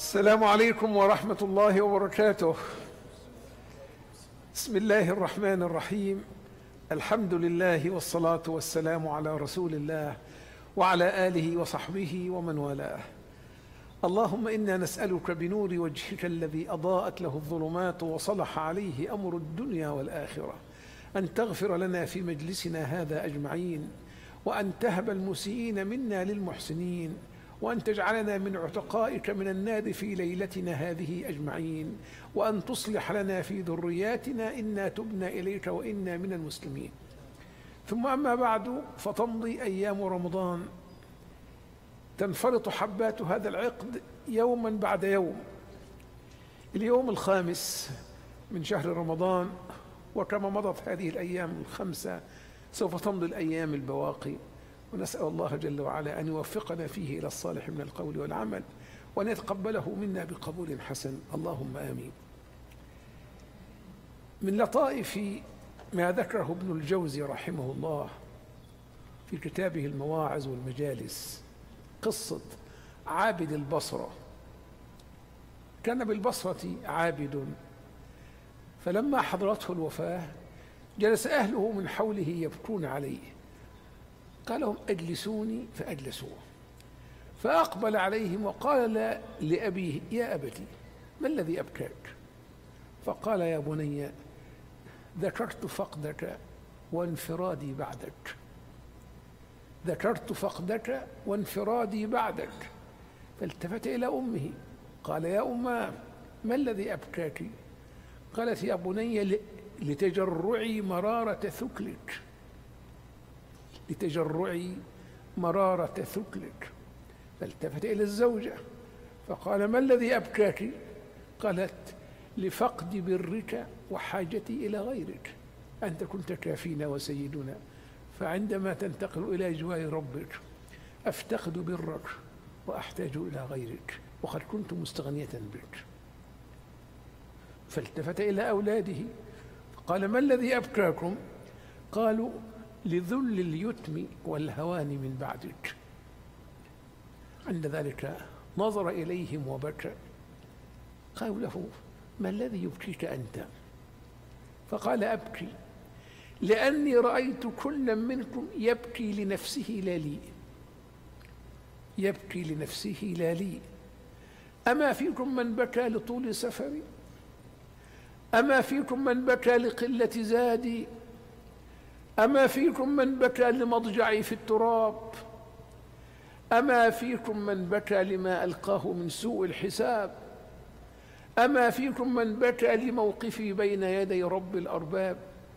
السلام عليكم ورحمة الله وبركاته. بسم الله الرحمن الرحيم. الحمد لله والصلاة والسلام على رسول الله وعلى آله وصحبه ومن والاه. اللهم إنا نسألك بنور وجهك الذي أضاءت له الظلمات وصلح عليه أمر الدنيا والآخرة أن تغفر لنا في مجلسنا هذا أجمعين، وأن تهب المسيئين منا للمحسنين، وأن تجعلنا من عتقائك من النار في ليلتنا هذه أجمعين، وأن تصلح لنا في ذرياتنا إنا تبنا إليك وإنا من المسلمين. ثم أما بعد، فتمضي أيام رمضان، تنفرط حبات هذا العقد يوما بعد يوم. اليوم الخامس من شهر رمضان، وكما مضت هذه الأيام الخمسة سوف تمضي الأيام البواقي، ونسأل الله جل وعلا أن يوفقنا فيه إلى الصالح من القول والعمل، وأن يتقبله منا بقبول حسن، اللهم آمين. من لطائف ما ذكره ابن الجوزي رحمه الله في كتابه المواعظ والمجالس قصة عابد البصرة. كان بالبصرة عابد، فلما حضرته الوفاة جلس أهله من حوله يبكون عليه، قال لهم أجلسوني فأجلسوه، فأقبل عليهم وقال لأبيه: يا أبتي، ما الذي أبكاك؟ فقال: يا بني، ذكرت فقدك وانفرادي بعدك، ذكرت فقدك وانفرادي بعدك. فالتفت إلى أمه قال: يا أماه، ما الذي أبكاك؟ قالت: يا بني، لتجرعي مرارة ثكلك، لتجرعي مرارة ثكلك. فالتفت إلى الزوجة فقال: ما الذي أبكاك؟ قالت: لفقد برك وحاجتي إلى غيرك، أنت كنت كافينا وسيدنا، فعندما تنتقل إلى جوار ربك أفتقد برك وأحتاج إلى غيرك، وقد كنت مستغنية بك. فالتفت إلى أولاده فقال: ما الذي أبكاكم؟ قالوا: لذل اليتم والهوان من بعدك. عند ذلك نظر إليهم وبكى. قالوا له: ما الذي يبكيك أنت؟ فقال: أبكي لأني رأيت كل منكم يبكي لنفسه لا لي، يبكي لنفسه لا لي. أما فيكم من بكى لطول سفري؟ أما فيكم من بكى لقلة زادي؟ أما فيكم من بكى لمضجعي في التراب؟ أما فيكم من بكى لما ألقاه من سوء الحساب؟ أما فيكم من بكى لموقفي بين يدي رب الأرباب؟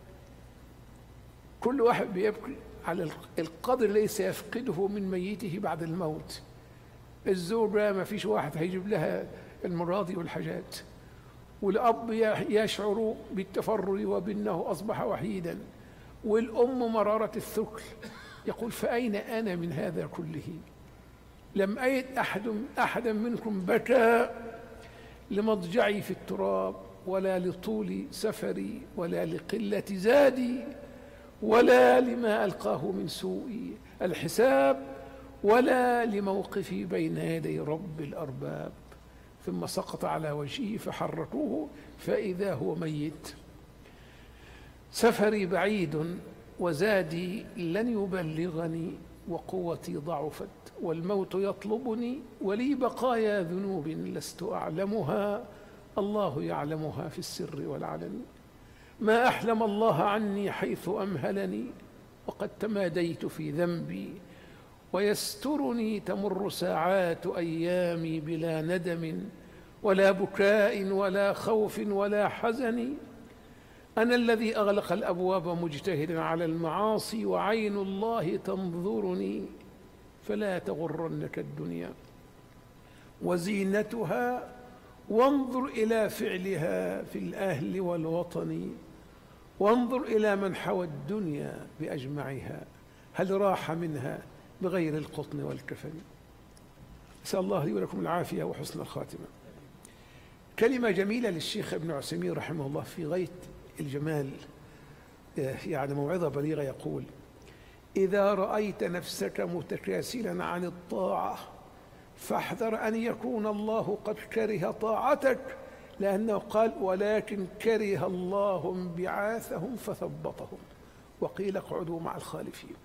كل واحد بيبكي على القدر ليس يفقده من ميته بعد الموت. الزوجة ما فيش واحد هيجيب لها المراضي والحاجات، والأب يشعر بالتفرد وبأنه أصبح وحيدا، والأم مرارة الثكل. يقول: فأين أنا من هذا كله؟ لم أجد أحدا منكم بكى لمضجعي في التراب، ولا لطول سفري، ولا لقلة زادي، ولا لما ألقاه من سوء الحساب، ولا لموقفي بين يدي رب الأرباب. ثم سقط على وجهه فحركوه فإذا هو ميت. سفري بعيد وزادي لن يبلغني، وقوتي ضعفت والموت يطلبني، ولي بقايا ذنوب لست أعلمها، الله يعلمها في السر والعلن. ما أحلم الله عني حيث أمهلني، وقد تماديت في ذنبي ويسترني. تمر ساعات أيامي بلا ندم، ولا بكاء ولا خوف ولا حزن. أنا الذي أغلق الأبواب مجتهدا على المعاصي، وعين الله تنظرني، فلا تغرنك الدنيا وزينتها، وانظر إلى فعلها في الأهل والوطن، وانظر إلى من حوى الدنيا بأجمعها، هل راح منها بغير القطن والكفن. أسأل الله لي ولكم العافية وحسن الخاتمة. كلمة جميلة للشيخ ابن عثيمين رحمه الله في غاية الجمال، يعني موعظة بليغة. يقول: إذا رأيت نفسك متكاسلا عن الطاعة فاحذر أن يكون الله قد كره طاعتك، لأنه قال ولكن كره الله انبعاثهم فثبطهم وقيل اقعدوا مع الخالفين.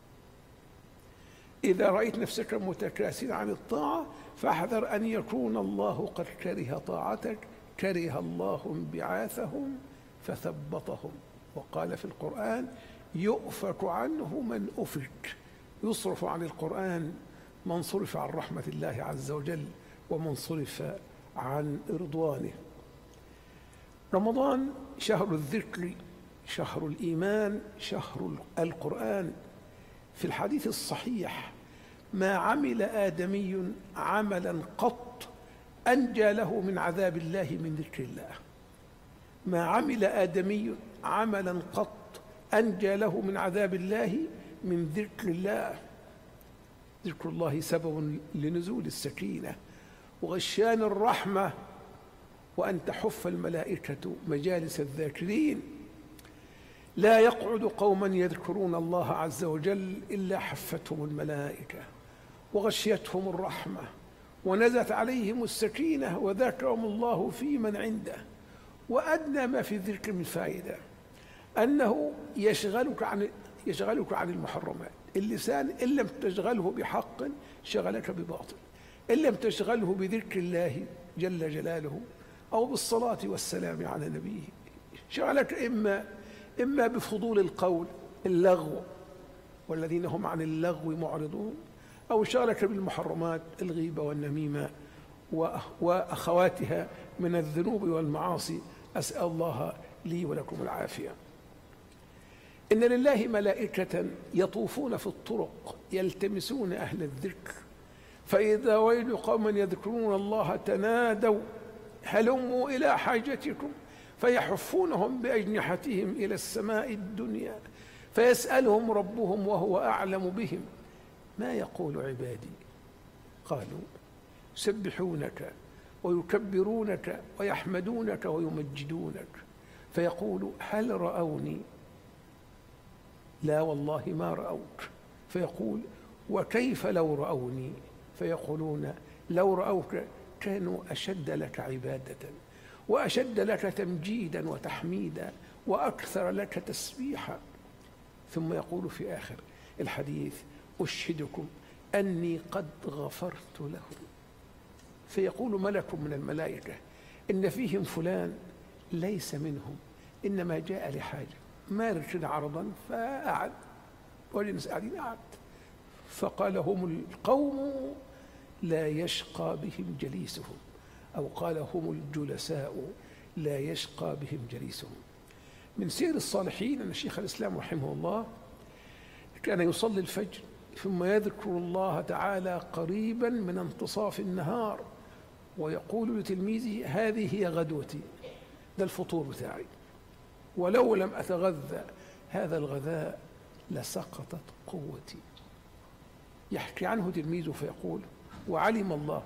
إذا رأيت نفسك متكاسلا عن الطاعة فاحذر أن يكون الله قد كره طاعتك، كره الله انبعاثهم فثبطهم. وقال في القرآن يؤفك عنه من أفك، يصرف عن القرآن من صرف عن رحمة الله عز وجل ومن صرف عن رضوانه. رمضان شهر الذكر، شهر الإيمان، شهر القرآن. في الحديث الصحيح ما عمل آدمي عملا قط أنجى له من عذاب الله من ذكر الله. ما عمل آدمي عملا قط أنجى له من عذاب الله من ذكر الله. ذكر الله سبب لنزول السكينة وغشيان الرحمة، وأن تحف الملائكة مجالس الذاكرين. لا يقعد قوما يذكرون الله عز وجل إلا حفتهم الملائكة وغشيتهم الرحمة ونزلت عليهم السكينة وذكرهم الله في من عنده. وأدنى ما في الذكر من فائدة أنه يشغلك عن المحرمات. اللسان إن لم تشغله بحق شغلك بباطل، إن لم تشغله بذكر الله جل جلاله أو بالصلاة والسلام على نبيه شغلك إما بفضول القول اللغو والذين هم عن اللغو معرضون، أو شغلك بالمحرمات الغيبة والنميمة وأخواتها من الذنوب والمعاصي. أسأل الله لي ولكم العافية. إن لله ملائكة يطوفون في الطرق يلتمسون أهل الذكر، فإذا وجدوا قوما يذكرون الله تنادوا هلموا إلى حاجتكم فيحفونهم بأجنحتهم إلى السماء الدنيا فيسألهم ربهم وهو أعلم بهم ما يقول عبادي. قالوا يسبحونك ويكبرونك ويحمدونك ويمجدونك، فيقول هل رأوني؟ لا والله ما رأوك. فيقول وكيف لو رأوني؟ فيقولون لو رأوك كانوا أشد لك عبادة وأشد لك تمجيدا وتحميدا وأكثر لك تسبيحا. ثم يقول في آخر الحديث أشهدكم أني قد غفرت لهم. فيقول ملك من الملائكة إن فيهم فلان ليس منهم، إنما جاء لحاجة، ما رشد عرضا فأعد والناس قاعدين أعد. فقال هم القوم لا يشقى بهم جليسهم، أو قال هم الجلساء لا يشقى بهم جليسهم. من سير الصالحين أن شيخ الإسلام رحمه الله كان يصلي الفجر ثم يذكر الله تعالى قريبا من انتصاف النهار ويقول لتلميذه هذه هي غدوتي، ده الفطور بتاعي، ولو لم أتغذى هذا الغذاء لسقطت قوتي. يحكي عنه تلميذه فيقول وعلم الله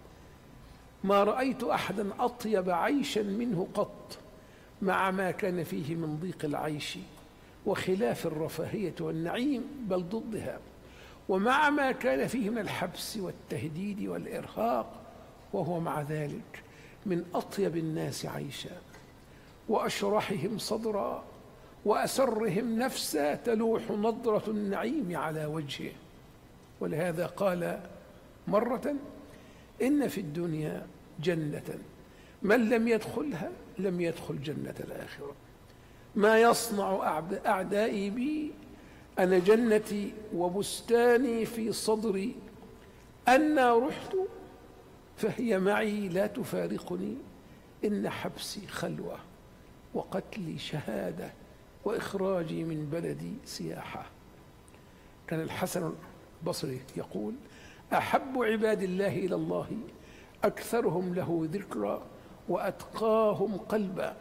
ما رأيت أحدا أطيب عيشا منه قط، مع ما كان فيه من ضيق العيش وخلاف الرفاهية والنعيم بل ضدها، ومع ما كان فيه من الحبس والتهديد والإرهاق، وهو مع ذلك من أطيب الناس عيشا وأشرحهم صدرا وأسرهم نفسا تلوح نضرة النعيم على وجهه. ولهذا قال مرة إن في الدنيا جنة من لم يدخلها لم يدخل جنة الآخرة. ما يصنع أعدائي بي أنا جنتي وبستاني في صدري، أنا رحت فهي معي لا تفارقني، إن حبسي خلوة وقتلي شهادة وإخراجي من بلدي سياحة. كان الحسن البصري يقول أحب عباد الله إلى الله أكثرهم له ذكرا وأتقاهم قلبا.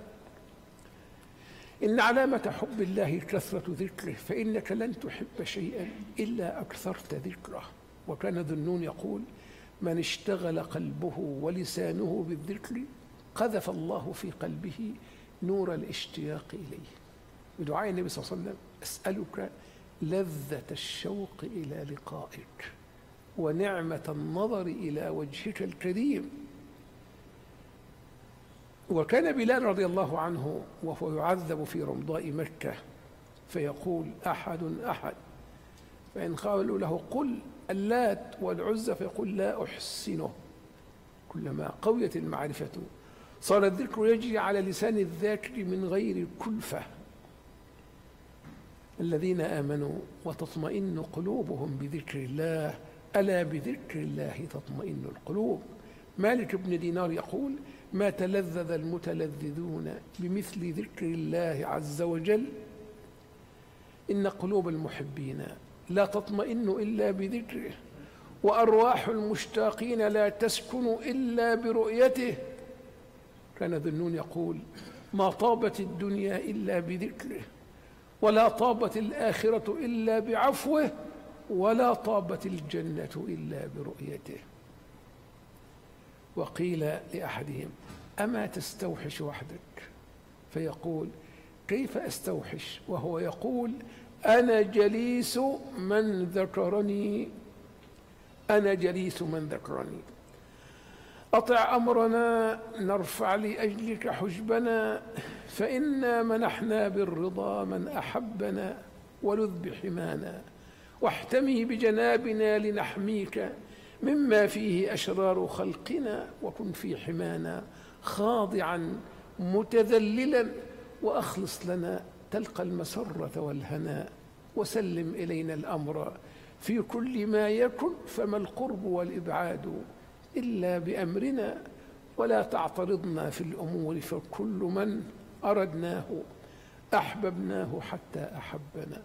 إن علامة حب الله كثرة ذكره، فإنك لن تحب شيئا إلا أكثرت ذكره. وكان ذو النون يقول من اشتغل قلبه ولسانه بالذكر قذف الله في قلبه نور الاشتياق إليه. بدعاء النبي صلى الله عليه وسلم أسألك لذة الشوق إلى لقائك. ونعمة النظر إلى وجهك الكريم. وكان بلال رضي الله عنه وهو يعذب في رمضاء مكة فيقول أحد أحد، فإن قالوا له قل اللات والعزى فيقول لا أحسنه. كلما قويت المعرفة صار الذكر يجري على لسان الذاكر من غير كلفة. الذين آمنوا وتطمئن قلوبهم بذكر الله، ألا بذكر الله تطمئن القلوب. مالك بن دينار يقول ما تلذذ المتلذذون بمثل ذكر الله عز وجل، إن قلوب المحبين لا تطمئن إلا بذكره، وأرواح المشتاقين لا تسكن إلا برؤيته. كان ذنون يقول ما طابت الدنيا إلا بذكره، ولا طابت الآخرة إلا بعفوه، ولا طابت الجنة إلا برؤيته. وقيل لأحدهم أما تستوحش وحدك؟ فيقول كيف أستوحش وهو يقول أنا جليس من ذكرني، أنا جليس من ذكرني. أطع أمرنا نرفع لأجلك حجبنا، فإنا منحنا بالرضا من أحبنا، ولذ بحمانا واحتمي بجنابنا لنحميك مما فيه أشرار خلقنا، وكن في حمانا خاضعا متذللا، وأخلص لنا تلقى المسرة والهنا، وسلم إلينا الأمر في كل ما يكن، فما القرب والإبعاد إلا بأمرنا، ولا تعترضنا في الأمور، فكل من أردناه أحببناه حتى أحبنا.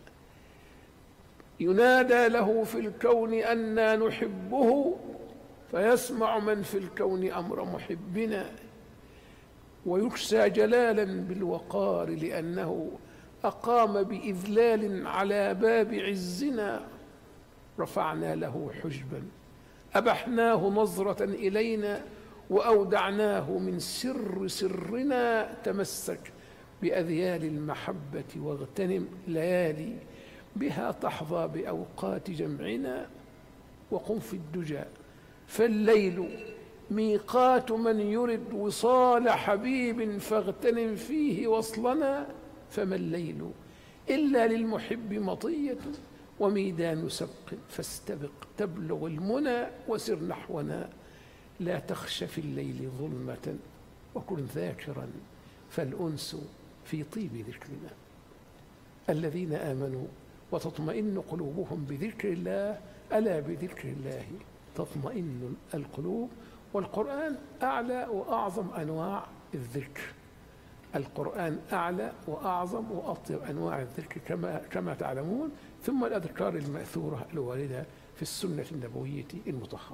ينادى له في الكون أنا نحبه، فيسمع من في الكون أمر محبنا، ويكسى جلالا بالوقار لأنه أقام بإذلال على باب عزنا. رفعنا له حجبا أبحناه نظرة إلينا، وأودعناه من سر سرنا. تمسك بأذيال المحبة واغتنم ليالي بها تحظى بأوقات جمعنا، وقم في الدجى فالليل ميقات من يرد وصال حبيب، فاغتنم فيه وصلنا. فما الليل إلا للمحب مطية، وميدان سبق فاستبق تبلغ المنى، وسر نحونا لا تخش في الليل ظلمة، وكن ذاكرا فالأنس في طيب ذكرنا. الذين آمنوا وتطمئن قلوبهم بذكر الله، ألا بذكر الله تطمئن القلوب. والقرآن أعلى وأعظم أنواع الذكر، القرآن أعلى وأعظم وأطيب أنواع الذكر كما تعلمون، ثم الأذكار المأثورة الواردة في السنة النبوية المطهرة.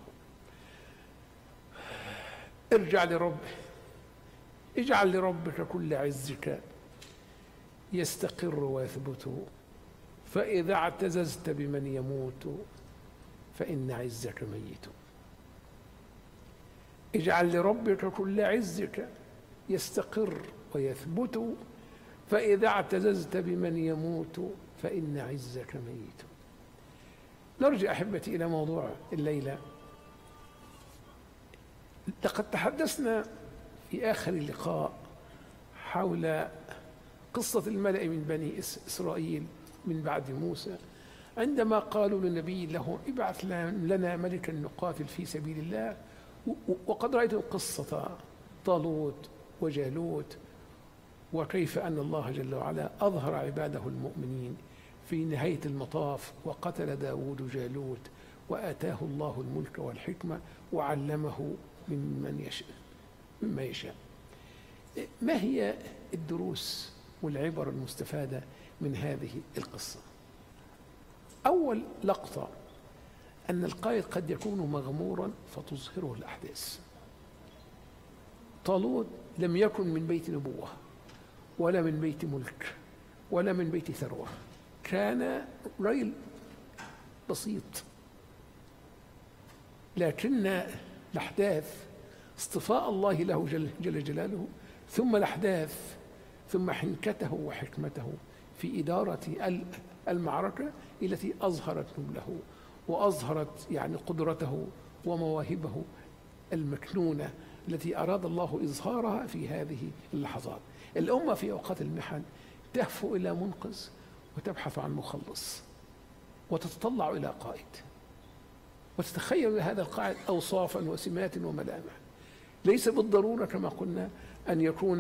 ارجع لربك، اجعل لربك كل عزك يستقر ويثبت، فإذا اعتززت بمن يموت فإن عزك ميت. اجعل لربك كل عزك يستقر ويثبت، فإذا اعتززت بمن يموت فإن عزك ميت. نرجع أحبتي إلى موضوع الليلة. لقد تحدثنا في آخر اللقاء حول قصة الملأ من بني إسرائيل من بعد موسى، عندما قالوا للنبي له ابعث لنا ملكا نقاتل في سبيل الله. وقد رأيتم قصة طالوت وجالوت، وكيف أن الله جل وعلا أظهر عباده المؤمنين في نهاية المطاف، وقتل داود جالوت، وآتاه الله الملك والحكمة، وعلمه مما يشاء. ما هي الدروس والعبر المستفادة من هذه القصة؟ أول لقطة أن القائد قد يكون مغمورا فتظهره الأحداث. طالوت لم يكن من بيت نبوة، ولا من بيت ملك، ولا من بيت ثروة، كان رجل بسيط، لكن الأحداث اصطفاء الله له جل جلاله، ثم الأحداث، ثم حنكته وحكمته في إدارة المعركة التي أظهرت له وأظهرت يعني قدرته ومواهبه المكنونة التي أراد الله إظهارها في هذه اللحظات. الأمة في أوقات المحن تهفو إلى منقذ وتبحث عن مخلص وتتطلع إلى قائد، وتتخيل هذا القائد أوصافا وسمات وملامح. ليس بالضرورة كما قلنا أن يكون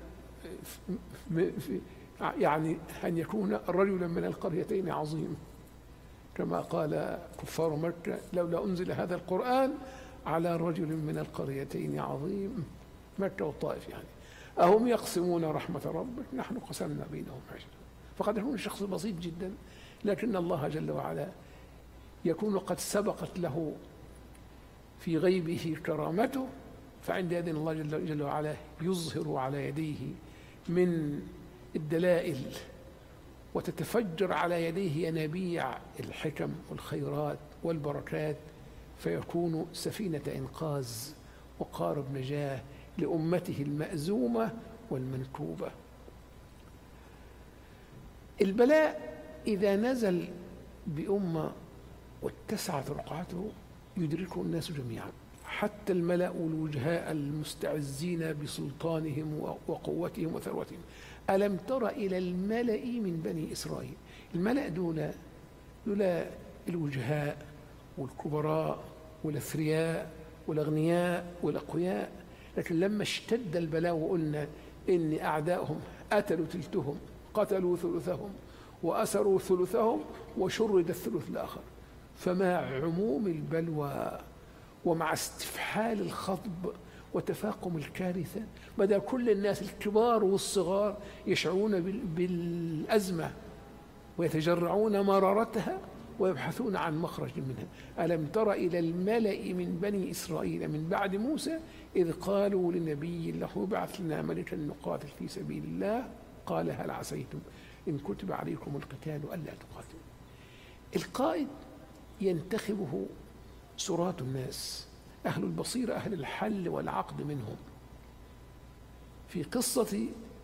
أن يكون رجلا من القريتين عظيم، كما قال كفار مكة: لولا أنزل هذا القرآن على رجل من القريتين عظيم. مكة والطائف يعني. أهم يقسمون رحمة ربك نحن قسمنا بينهم معيشتهم. فقد يكون شخص بسيط جدا، لكن الله جل وعلا يكون قد سبقت له في غيبه كرامته، فعندئذ الله جل وعلا يظهر على يديه من الدلائل، وتتفجر على يديه ينابيع الحكم والخيرات والبركات، فيكون سفينة إنقاذ وقارب نجاة لأمته المأزومة والمنكوبة. البلاء إذا نزل بأمة واتسعت رقعته يدركه الناس جميعا، حتى الملأ والوجهاء المستعزين بسلطانهم وقوتهم وثروتهم. ألم تر إلى الملأ من بني إسرائيل؟ الملأ دول الوجهاء والكبراء والأثرياء والأغنياء والأقوياء، لكن لما اشتد البلاء وقلنا إن أعدائهم قتلوا ثلثهم، قتلوا ثلثهم وأسروا ثلثهم وشرد الثلث الآخر، فمع عموم البلوى ومع استفحال الخطب وتفاقم الكارثة بدأ كل الناس الكبار والصغار يشعرون بالأزمة ويتجرعون مرارتها ويبحثون عن مخرج منها. ألم تر إلى الملأ من بني إسرائيل من بعد موسى إذ قالوا لنبي له ابعث لنا ملكا نقاتل في سبيل الله قال هل عسيتم إن كتب عليكم القتال ألا تقاتلوا. القائد ينتخبه سرات الناس، أهل البصيرة أهل الحل والعقد منهم. في قصة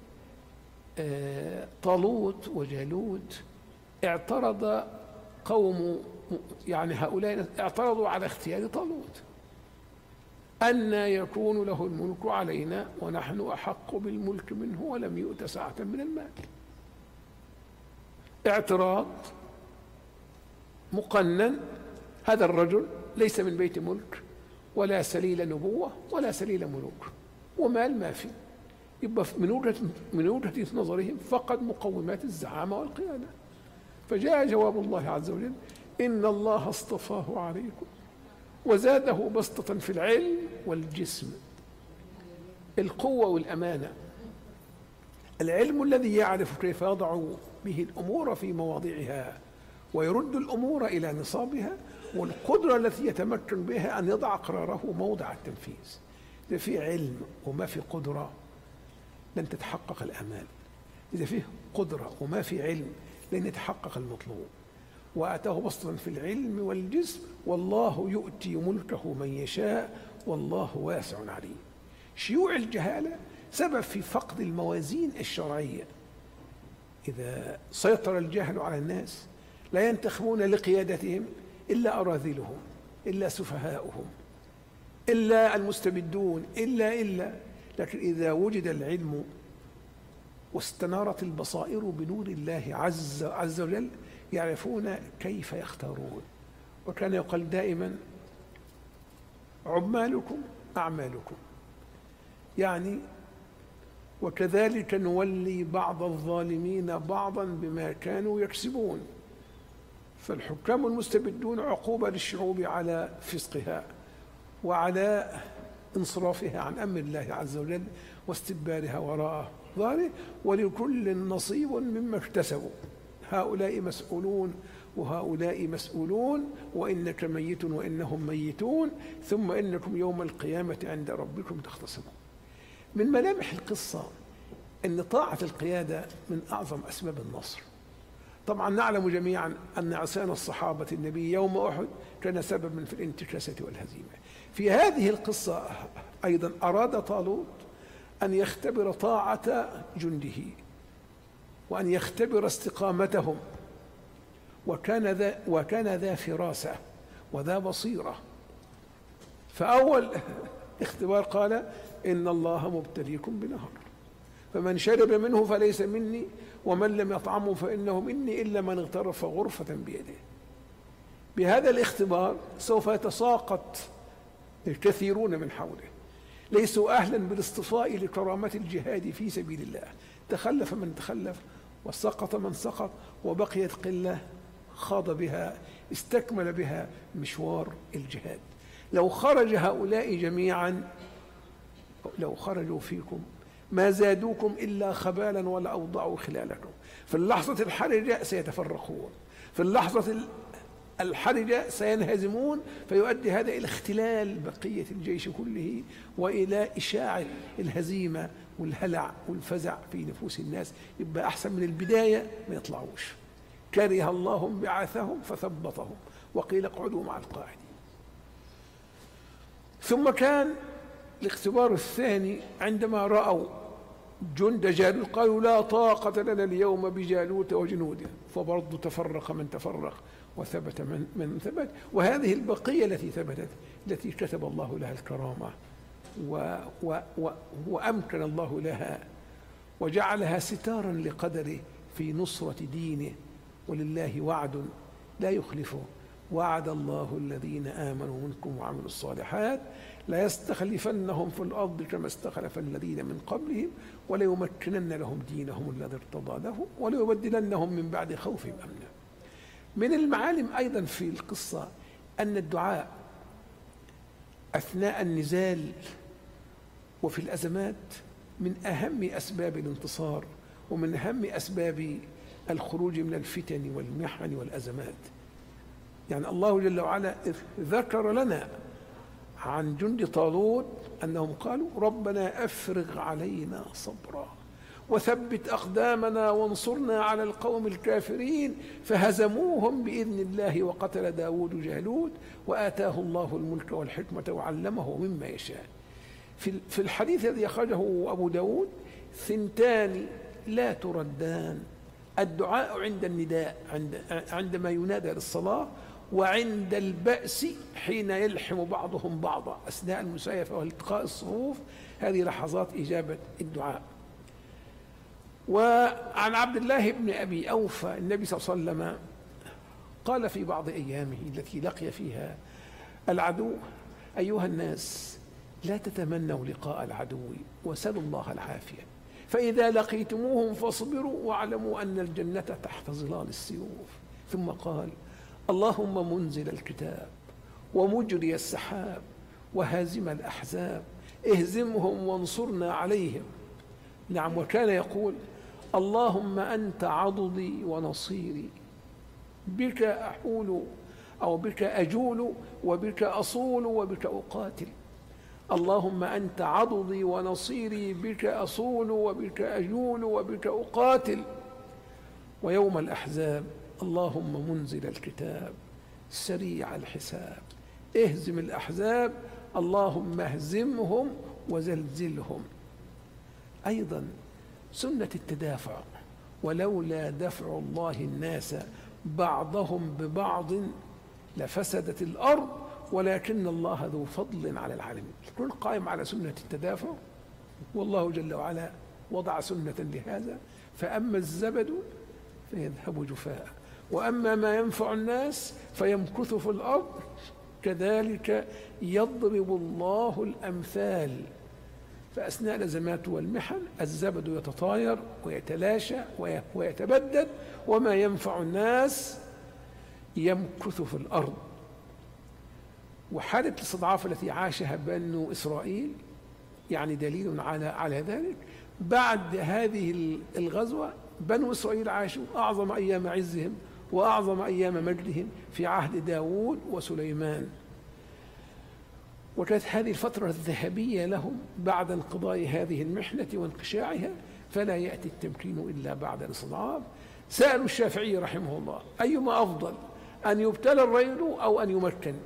طالوت وجالوت اعترض قوم، يعني هؤلاء اعترضوا على اختيار طالوت، أن يكون له الملك علينا ونحن أحق بالملك منه ولم يؤت سعة من المال. اعتراض مقنن، هذا الرجل ليس من بيت ملك ولا سليل نبوة ولا سليل ملوك ومال ما فيه، يبقى من وجهة نظرهم فقد مقومات الزعامة والقيادة. فجاء جواب الله عز وجل: إن الله اصطفاه عليكم وزاده بسطة في العلم والجسم. القوة والأمانة، العلم الذي يعرف كيف يضع به الأمور في مواضعها ويرد الأمور إلى نصابها، والقدرة التي يتمكن بها أن يضع قراره موضع التنفيذ. إذا في علم وما في قدرة لن تتحقق الآمال، إذا فيه قدرة وما في علم لن يتحقق المطلوب. وآتاه بسطة في العلم والجسم والله يؤتي ملكه من يشاء والله واسع عليم. شيوع الجهالة سبب في فقد الموازين الشرعية. إذا سيطر الجهل على الناس لا ينتخبون لقيادتهم إلا أراذلهم، إلا سفهاؤهم، إلا المستبدون، إلا لكن إذا وجد العلم واستنارت البصائر بنور الله عز وجل يعرفون كيف يختارون. وكان يقال دائما: عمالكم أعمالكم، يعني وكذلك نولي بعض الظالمين بعضا بما كانوا يكسبون. فالحكام المستبدون عقوبة للشعوب على فسقها وعلى انصرافها عن أمر الله عز وجل واستدبارها وراء ظهره، ولكل نصيب مما اكتسبوا. هؤلاء مسؤولون وهؤلاء مسؤولون، وإنك ميت وإنهم ميتون، ثم إنكم يوم القيامة عند ربكم تختصمون. من ملامح القصة أن طاعة القيادة من أعظم أسباب النصر. طبعا نعلم جميعا أن عصيان الصحابة النبي يوم أحد كان سببا في الانتكاسة والهزيمة. في هذه القصة أيضا أراد طالوت أن يختبر طاعة جنده وأن يختبر استقامتهم وكان ذا فراسة وذا بصيرة. فأول اختبار قال إن الله مبتليكم بنهر فمن شرب منه فليس مني ومن لم يطعمه فإنه مني إلا من اغترف غرفة بيده. بهذا الاختبار سوف يتساقط الكثيرون من حوله، ليسوا أهلا بالاصطفاء لكرامات الجهاد في سبيل الله. تخلف من تخلف وسقط من سقط، وبقيت قلة خاض بها استكمل بها مشوار الجهاد. لو خرج هؤلاء جميعا، لو خرجوا فيكم ما زادوكم إلا خبالا ولا أوضعوا خلالكم. في اللحظة الحرجة سيتفرقون، في اللحظة الحرجة سينهزمون، فيؤدي هذا إلى اختلال بقية الجيش كله وإلى إشاعة الهزيمة والهلع والفزع في نفوس الناس. يبقى أحسن من البداية ما يطلعوش. كره الله انبعاثهم فثبطهم وقيل اقعدوا مع القاعدين. ثم كان الاختبار الثاني عندما رأوا جند جالوت قالوا لا طاقة لنا اليوم بجالوت وجنوده، فبرضه تفرق من تفرق وثبت من ثبت. وهذه البقية التي ثبتت التي كتب الله لها الكرامة وأمكن الله لها وجعلها ستارا لقدره في نصرة دينه. ولله وعد لا يخلفه، وعد الله الذين آمنوا منكم وعملوا الصالحات لا يستخلفنهم في الأرض كما استخلف الذين من قبلهم وليمكنن لهم دينهم الذي ارتضى لهم وليبدلنهم من بعد خوفهم أمنا. من المعالم أيضا في القصة أن الدعاء أثناء النزال وفي الأزمات من أهم أسباب الانتصار ومن أهم أسباب الخروج من الفتن والمحن والأزمات. يعني الله جل وعلا ذكر لنا عن جند طالوت أنهم قالوا ربنا أفرغ علينا صبرا وثبت أقدامنا وانصرنا على القوم الكافرين فهزموهم بإذن الله وقتل داود جالوت وآتاه الله الملك والحكمة وعلمه مما يشاء. في الحديث الذي أخرجه أبو داود ثنتان لا تردان: الدعاء عند النداء عندما ينادى للصلاة، وعند البأس حين يلحم بعضهم بعضا أثناء المسايفة والتقاء الصفوف. هذه لحظات إجابة الدعاء. وعن عبد الله بن أبي أوفى النبي صلى الله عليه وسلم قال في بعض أيامه التي لقي فيها العدو: أيها الناس لا تتمنوا لقاء العدو وسلوا الله العافية، فإذا لقيتموهم فاصبروا واعلموا أن الجنة تحت ظلال السيوف. ثم قال: اللهم منزل الكتاب ومجري السحاب وهازم الأحزاب اهزمهم وانصرنا عليهم. نعم، وكان يقول: اللهم أنت عضدي ونصيري، بك أحول أو بك أجول وبك أصول وبك أقاتل. اللهم أنت عضدي ونصيري، بك أصول وبك أجول وبك أقاتل. ويوم الأحزاب: اللهم منزل الكتاب سريع الحساب اهزم الأحزاب اللهم اهزمهم وزلزلهم. أيضا سنة التدافع: ولولا دفع الله الناس بعضهم ببعض لفسدت الأرض ولكن الله ذو فضل على العالمين. الكل قائم على سنة التدافع، والله جل وعلا وضع سنة لهذا: فأما الزبد فيذهب جفاء وأما ما ينفع الناس فيمكث في الأرض كذلك يضرب الله الأمثال. فأثناء الأزمات والمحن الزبد يتطاير ويتلاشى ويتبدد، وما ينفع الناس يمكث في الأرض. وحالة الاستضعاف التي عاشها بنو إسرائيل يعني دليل على ذلك. بعد هذه الغزوة بنو إسرائيل عاشوا أعظم أيام عزهم وأعظم أيام مجدهم في عهد داود وسليمان، وكانت هذه الفترة الذهبية لهم بعد انقضاء هذه المحنة وانقشاعها، فلا يأتي التمكين إلا بعد الاستضعاف. سألوا الشافعي رحمه الله: أيما أفضل، أن يبتلى الرجل أو أن يمكن؟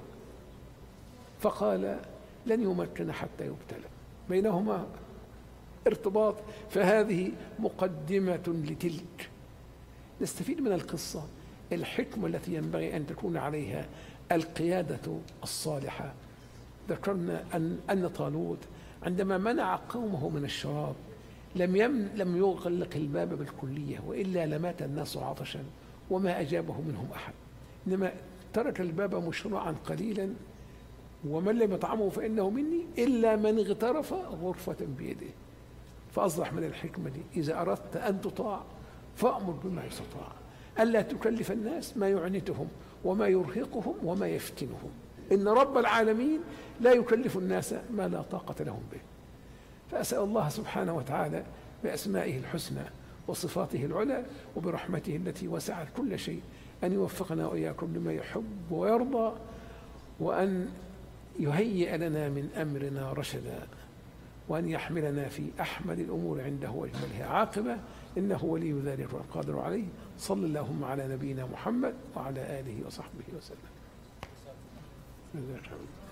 فقال: لن يمكن حتى يبتلى، بينهما ارتباط. فهذه مقدمة لتلك. نستفيد من القصة الحكمة التي ينبغي أن تكون عليها القيادة الصالحة. ذكرنا أن طالوت عندما منع قومه من الشراب لم يغلق الباب بالكلية، وإلا لمات الناس عطشا وما أجابه منهم أحد، إنما ترك الباب مشرعا قليلا، ومن لم يطعمه فإنه مني إلا من اغترف غرفة بيده. فأصبح من الحكمة دي إذا أردت أن تطاع فأمر بما يستطاع، ألا تكلف الناس ما يعنتهم وما يرهقهم وما يفتنهم. إن رب العالمين لا يكلف الناس ما لا طاقة لهم به. فأسأل الله سبحانه وتعالى بأسمائه الحسنى وصفاته العلى وبرحمته التي وسعت كل شيء أن يوفقنا وإياكم لما يحب ويرضى، وأن يهيئ لنا من أمرنا رشدا، وأن يحملنا في أحمد الأمور عنده وأجملها عاقبة، إنه ولي ذلك والقادر عليه. صلى اللهم على نبينا محمد وعلى آله وصحبه وسلم.